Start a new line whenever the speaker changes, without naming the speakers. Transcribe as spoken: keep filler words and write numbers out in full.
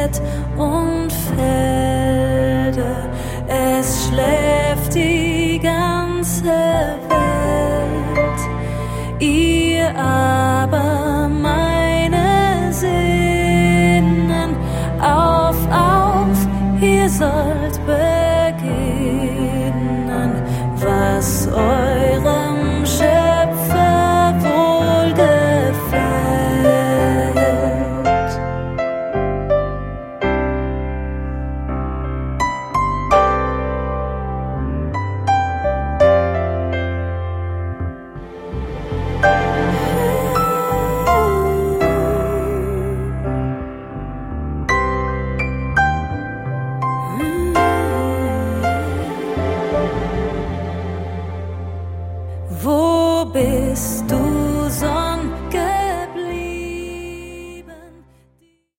Wirt und Felder, es schläft die ganze Welt. Ihr aber, meine Sehnen, auf, auf, ihr sollt beginnen, was eurem Schöpfer wohlgefällt. Wo bist du?